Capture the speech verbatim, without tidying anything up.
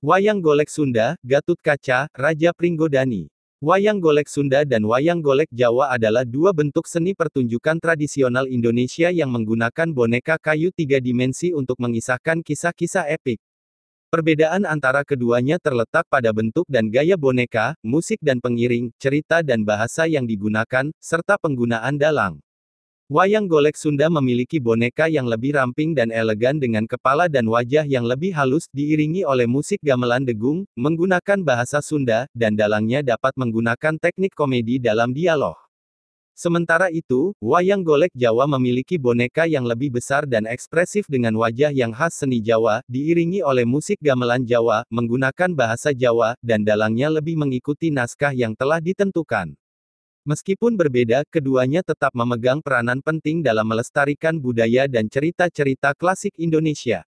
Wayang golek Sunda, Gatotkaca, Raja Pringgodani. Wayang golek Sunda dan wayang golek Jawa adalah dua bentuk seni pertunjukan tradisional Indonesia yang menggunakan boneka kayu tiga dimensi untuk mengisahkan kisah-kisah epik. Perbedaan antara keduanya terletak pada bentuk dan gaya boneka, musik dan pengiring, cerita dan bahasa yang digunakan, serta penggunaan dalang. Wayang golek Sunda memiliki boneka yang lebih ramping dan elegan dengan kepala dan wajah yang lebih halus, diiringi oleh musik gamelan degung, menggunakan bahasa Sunda, dan dalangnya dapat menggunakan teknik komedi dalam dialog. Sementara itu, wayang golek Jawa memiliki boneka yang lebih besar dan ekspresif dengan wajah yang khas seni Jawa, diiringi oleh musik gamelan Jawa, menggunakan bahasa Jawa, dan dalangnya lebih mengikuti naskah yang telah ditentukan. Meskipun berbeda, keduanya tetap memegang peranan penting dalam melestarikan budaya dan cerita-cerita klasik Indonesia.